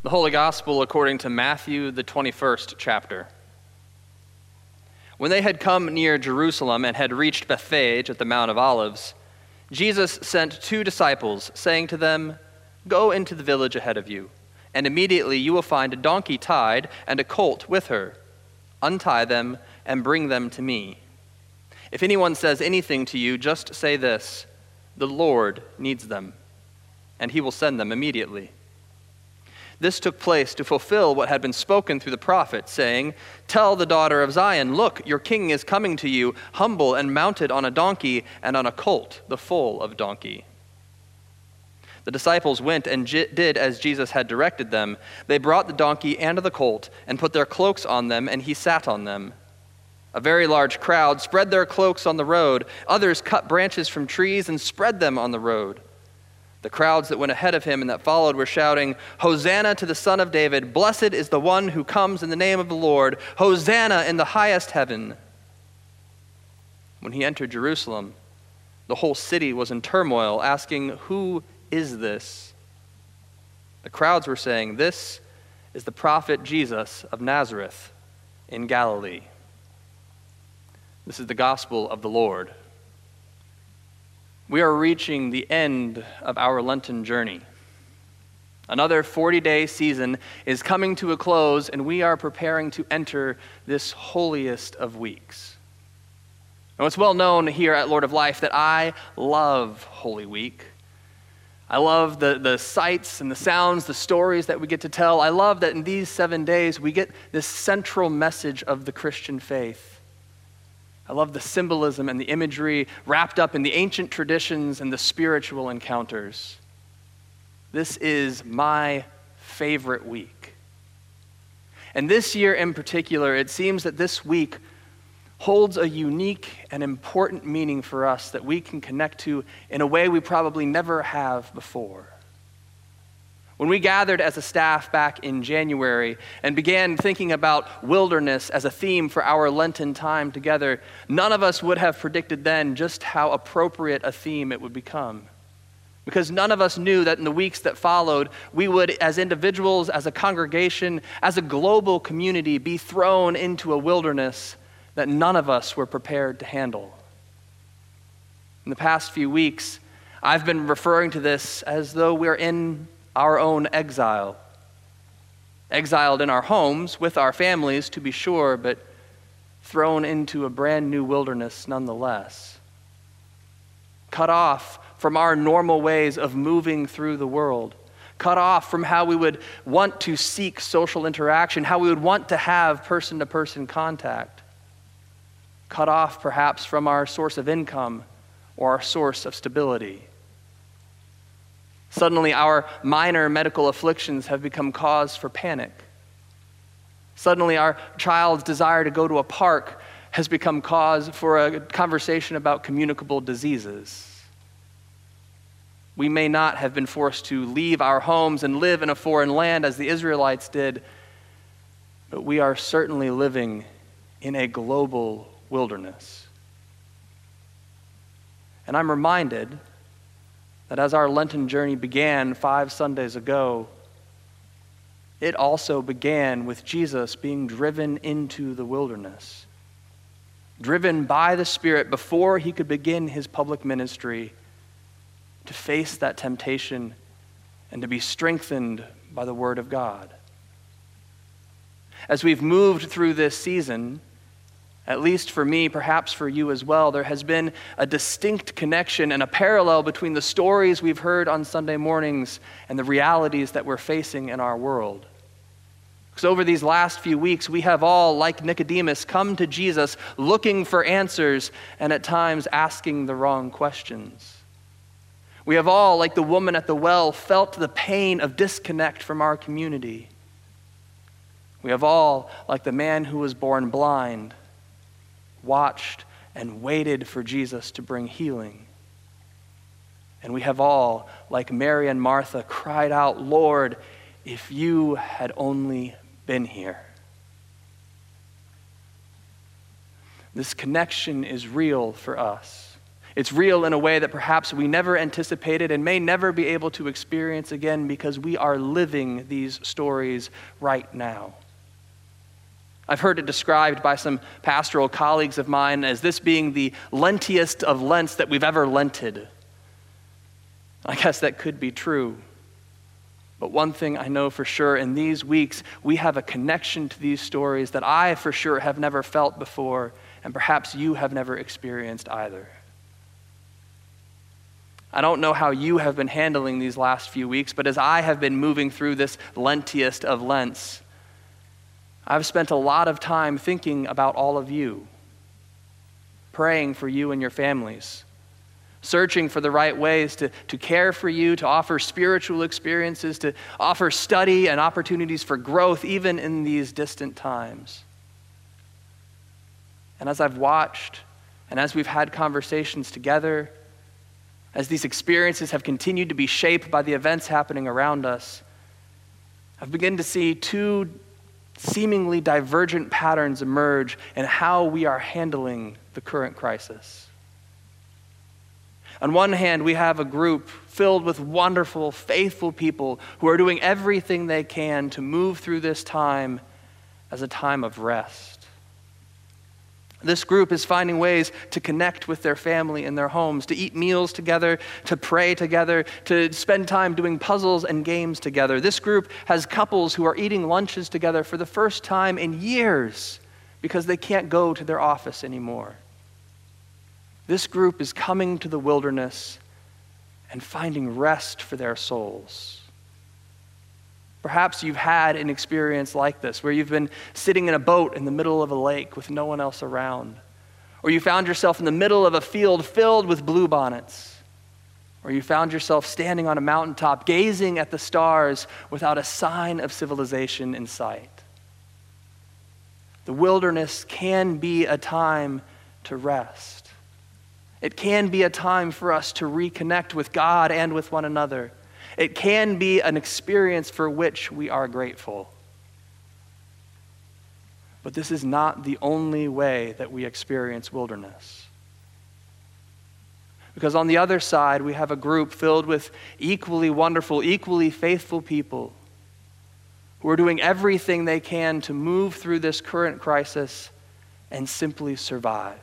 The Holy Gospel according to Matthew, the 21st chapter. When they had come near Jerusalem and had reached Bethphage at the Mount of Olives, Jesus sent 2 disciples, saying to them, "Go into the village ahead of you, and immediately you will find a donkey tied and a colt with her. Untie them and bring them to me. If anyone says anything to you, just say this, 'The Lord needs them,' and he will send them immediately." This took place to fulfill what had been spoken through the prophet, saying, "Tell the daughter of Zion, look, your king is coming to you, humble and mounted on a donkey and on a colt, the foal of donkey." The disciples went and did as Jesus had directed them. They brought the donkey and the colt and put their cloaks on them, and he sat on them. A very large crowd spread their cloaks on the road. Others cut branches from trees and spread them on the road. The crowds that went ahead of him and that followed were shouting, "Hosanna to the Son of David! Blessed is the one who comes in the name of the Lord! Hosanna in the highest heaven!" When he entered Jerusalem, the whole city was in turmoil, asking, "Who is this?" The crowds were saying, "This is the prophet Jesus of Nazareth in Galilee." This is the gospel of the Lord. We are reaching the end of our Lenten journey. Another 40-day season is coming to a close, and we are preparing to enter this holiest of weeks. Now, it's well known here at Lord of Life that I love Holy Week. I love the sights and the sounds, the stories that we get to tell. I love that in these 7 days we get this central message of the Christian faith. I love the symbolism and the imagery wrapped up in the ancient traditions and the spiritual encounters. This is my favorite week. And this year in particular, it seems that this week holds a unique and important meaning for us that we can connect to in a way we probably never have before. When we gathered as a staff back in January and began thinking about wilderness as a theme for our Lenten time together, none of us would have predicted then just how appropriate a theme it would become. Because none of us knew that in the weeks that followed, we would, as individuals, as a congregation, as a global community, be thrown into a wilderness that none of us were prepared to handle. In the past few weeks, I've been referring to this as though we're in our own exile. Exiled in our homes with our families, to be sure, but thrown into a brand new wilderness nonetheless. Cut off from our normal ways of moving through the world. Cut off from how we would want to seek social interaction, how we would want to have person-to-person contact. Cut off perhaps from our source of income or our source of stability. Suddenly, our minor medical afflictions have become cause for panic. Suddenly, our child's desire to go to a park has become cause for a conversation about communicable diseases. We may not have been forced to leave our homes and live in a foreign land as the Israelites did, but we are certainly living in a global wilderness. And I'm reminded that as our Lenten journey began 5 Sundays ago, it also began with Jesus being driven into the wilderness, driven by the Spirit before he could begin his public ministry to face that temptation and to be strengthened by the Word of God. As we've moved through this season, at least for me, perhaps for you as well, there has been a distinct connection and a parallel between the stories we've heard on Sunday mornings and the realities that we're facing in our world. Because over these last few weeks, we have all, like Nicodemus, come to Jesus looking for answers and at times asking the wrong questions. We have all, like the woman at the well, felt the pain of disconnect from our community. We have all, like the man who was born blind, watched and waited for Jesus to bring healing. And we have all, like Mary and Martha, cried out, "Lord, if you had only been here." This connection is real for us. It's real in a way that perhaps we never anticipated and may never be able to experience again because we are living these stories right now. I've heard it described by some pastoral colleagues of mine as this being the lentiest of Lents that we've ever lented. I guess that could be true. But one thing I know for sure, in these weeks, we have a connection to these stories that I for sure have never felt before, and perhaps you have never experienced either. I don't know how you have been handling these last few weeks, but as I have been moving through this lentiest of Lents, I've spent a lot of time thinking about all of you, praying for you and your families, searching for the right ways to care for you, to offer spiritual experiences, to offer study and opportunities for growth, even in these distant times. And as I've watched, and as we've had conversations together, as these experiences have continued to be shaped by the events happening around us, I've begun to see two seemingly divergent patterns emerge in how we are handling the current crisis. On one hand, we have a group filled with wonderful, faithful people who are doing everything they can to move through this time as a time of rest. This group is finding ways to connect with their family in their homes, to eat meals together, to pray together, to spend time doing puzzles and games together. This group has couples who are eating lunches together for the first time in years because they can't go to their office anymore. This group is coming to the wilderness and finding rest for their souls. Perhaps you've had an experience like this, where you've been sitting in a boat in the middle of a lake with no one else around. Or you found yourself in the middle of a field filled with bluebonnets. Or you found yourself standing on a mountaintop gazing at the stars without a sign of civilization in sight. The wilderness can be a time to rest. It can be a time for us to reconnect with God and with one another. It can be an experience for which we are grateful. But this is not the only way that we experience wilderness. Because on the other side, we have a group filled with equally wonderful, equally faithful people who are doing everything they can to move through this current crisis and simply survive.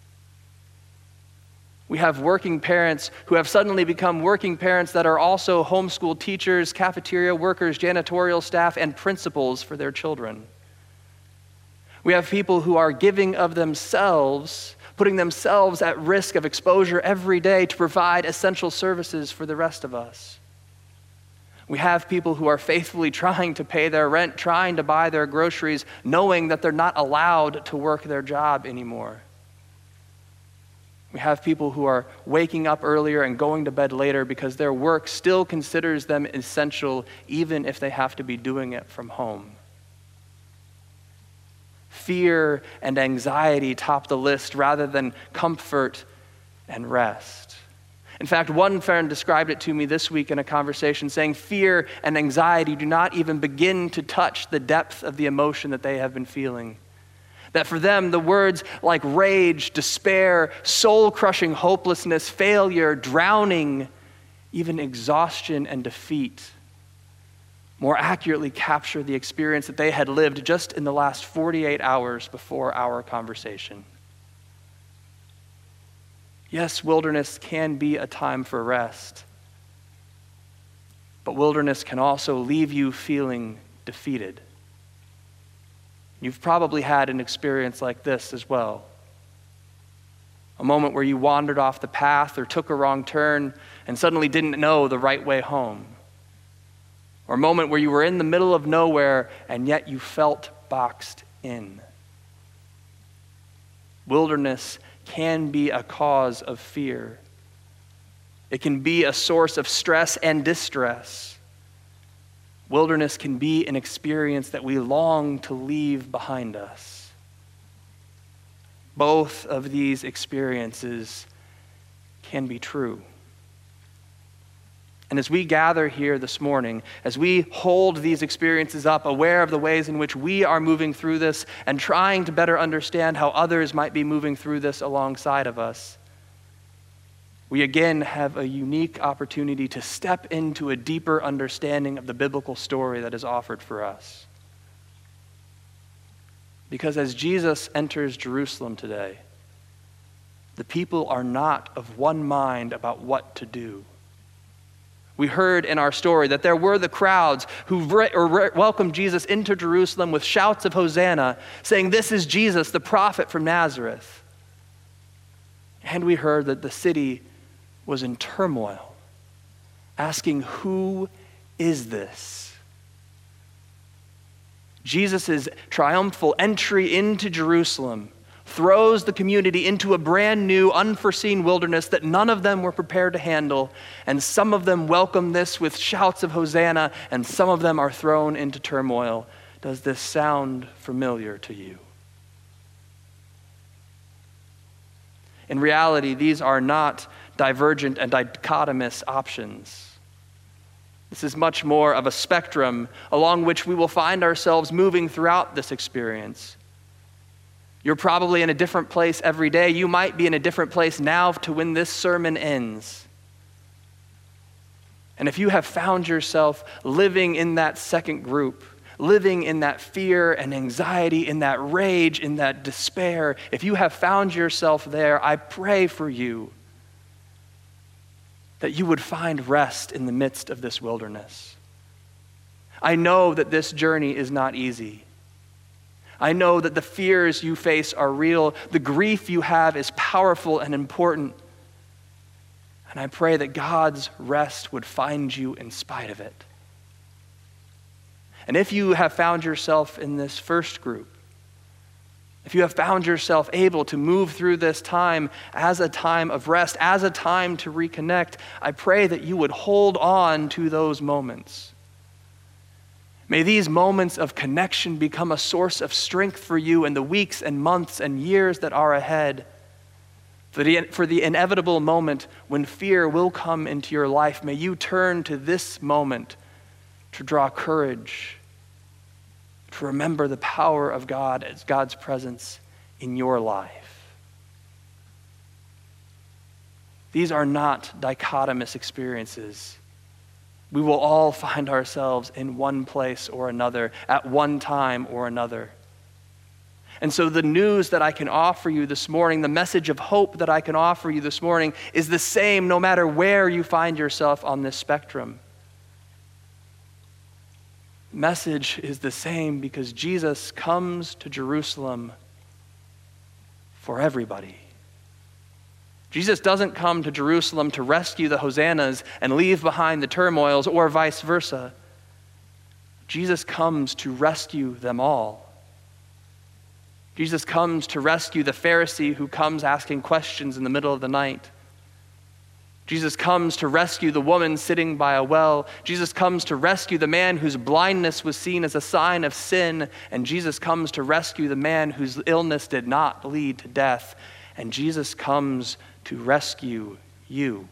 We have working parents who have suddenly become working parents that are also homeschool teachers, cafeteria workers, janitorial staff, and principals for their children. We have people who are giving of themselves, putting themselves at risk of exposure every day to provide essential services for the rest of us. We have people who are faithfully trying to pay their rent, trying to buy their groceries, knowing that they're not allowed to work their job anymore. We have people who are waking up earlier and going to bed later because their work still considers them essential, even if they have to be doing it from home. Fear and anxiety top the list rather than comfort and rest. In fact, one friend described it to me this week in a conversation, saying fear and anxiety do not even begin to touch the depth of the emotion that they have been feeling. That for them, the words like rage, despair, soul-crushing hopelessness, failure, drowning, even exhaustion and defeat, more accurately capture the experience that they had lived just in the last 48 hours before our conversation. Yes, wilderness can be a time for rest, but wilderness can also leave you feeling defeated. You've probably had an experience like this as well. A moment where you wandered off the path or took a wrong turn and suddenly didn't know the right way home. Or a moment where you were in the middle of nowhere and yet you felt boxed in. Wilderness can be a cause of fear. It can be a source of stress and distress. Wilderness can be an experience that we long to leave behind us. Both of these experiences can be true. And as we gather here this morning, as we hold these experiences up, aware of the ways in which we are moving through this and trying to better understand how others might be moving through this alongside of us, we again have a unique opportunity to step into a deeper understanding of the biblical story that is offered for us. Because as Jesus enters Jerusalem today, the people are not of one mind about what to do. We heard in our story that there were the crowds who welcomed Jesus into Jerusalem with shouts of Hosanna, saying, "This is Jesus, the prophet from Nazareth." And we heard that the city was in turmoil, asking, "Who is this?" Jesus' triumphal entry into Jerusalem throws the community into a brand new, unforeseen wilderness that none of them were prepared to handle, and some of them welcome this with shouts of Hosanna, and some of them are thrown into turmoil. Does this sound familiar to you? In reality, these are not divergent and dichotomous options. This is much more of a spectrum along which we will find ourselves moving throughout this experience. You're probably in a different place every day. You might be in a different place now to when this sermon ends. And if you have found yourself living in that second group, living in that fear and anxiety, in that rage, in that despair, if you have found yourself there, I pray for you that you would find rest in the midst of this wilderness. I know that this journey is not easy. I know that the fears you face are real. The grief you have is powerful and important. And I pray that God's rest would find you in spite of it. And if you have found yourself in this first group, if you have found yourself able to move through this time as a time of rest, as a time to reconnect, I pray that you would hold on to those moments. May these moments of connection become a source of strength for you in the weeks and months and years that are ahead. For the inevitable moment when fear will come into your life, may you turn to this moment to draw courage, to remember the power of God as God's presence in your life. These are not dichotomous experiences. We will all find ourselves in one place or another, at one time or another. And so the news that I can offer you this morning, the message of hope that I can offer you this morning, is the same no matter where you find yourself on this spectrum. The message is the same because Jesus comes to Jerusalem for everybody. Jesus doesn't come to Jerusalem to rescue the hosannas and leave behind the turmoils, or vice versa. Jesus comes to rescue them all. Jesus comes to rescue the Pharisee who comes asking questions in the middle of the night. Jesus comes to rescue the woman sitting by a well. Jesus comes to rescue the man whose blindness was seen as a sign of sin. And Jesus comes to rescue the man whose illness did not lead to death. And Jesus comes to rescue you.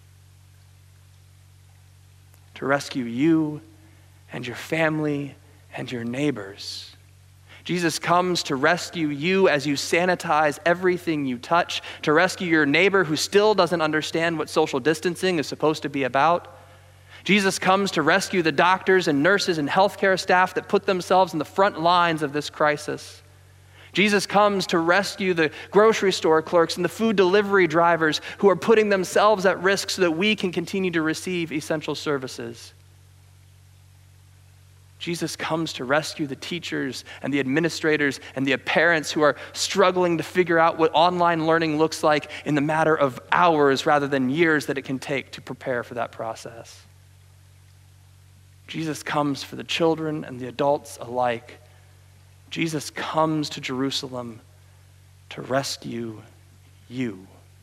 To rescue you and your family and your neighbors. Jesus comes to rescue you as you sanitize everything you touch, to rescue your neighbor who still doesn't understand what social distancing is supposed to be about. Jesus comes to rescue the doctors and nurses and healthcare staff that put themselves in the front lines of this crisis. Jesus comes to rescue the grocery store clerks and the food delivery drivers who are putting themselves at risk so that we can continue to receive essential services. Jesus comes to rescue the teachers and the administrators and the parents who are struggling to figure out what online learning looks like in the matter of hours rather than years that it can take to prepare for that process. Jesus comes for the children and the adults alike. Jesus comes to Jerusalem to rescue you.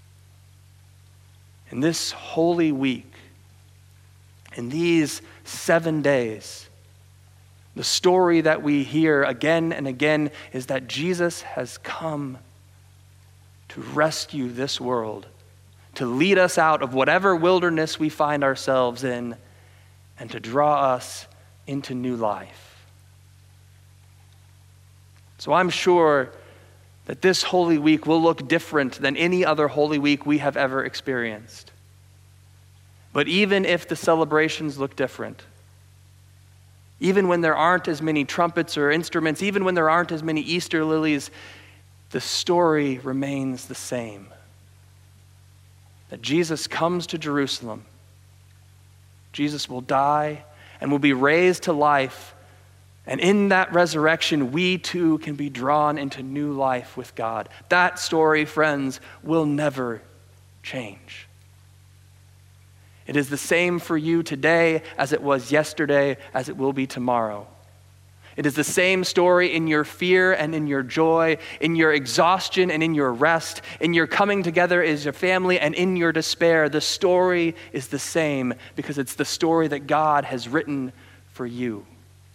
In this holy week, in these 7 days, the story that we hear again and again is that Jesus has come to rescue this world, to lead us out of whatever wilderness we find ourselves in, and to draw us into new life. So I'm sure that this Holy Week will look different than any other Holy Week we have ever experienced. But even if the celebrations look different, even when there aren't as many trumpets or instruments, even when there aren't as many Easter lilies, the story remains the same. That Jesus comes to Jerusalem. Jesus will die and will be raised to life. And in that resurrection, we too can be drawn into new life with God. That story, friends, will never change. It is the same for you today as it was yesterday, as it will be tomorrow. It is the same story in your fear and in your joy, in your exhaustion and in your rest, in your coming together as a family and in your despair. The story is the same because it's the story that God has written for you.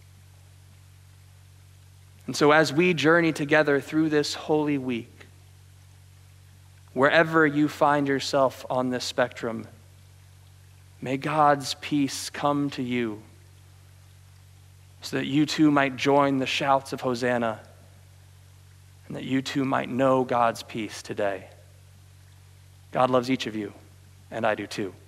And so as we journey together through this Holy Week, wherever you find yourself on this spectrum, may God's peace come to you so that you too might join the shouts of Hosanna and that you too might know God's peace today. God loves each of you, and I do too.